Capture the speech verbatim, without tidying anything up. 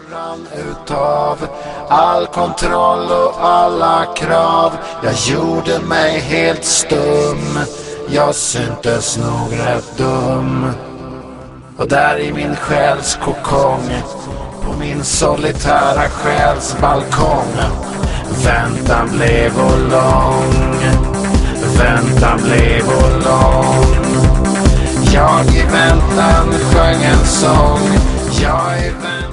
rann utav all kontroll och alla krav. Jag gjorde mig helt stum, jag syntes nog rätt dum. Och där i min själs kokong, på min solitära själs balkong, väntan blev och lång, väntan blev och lång. Jag i väntan sjöng en sång, jag i väntan.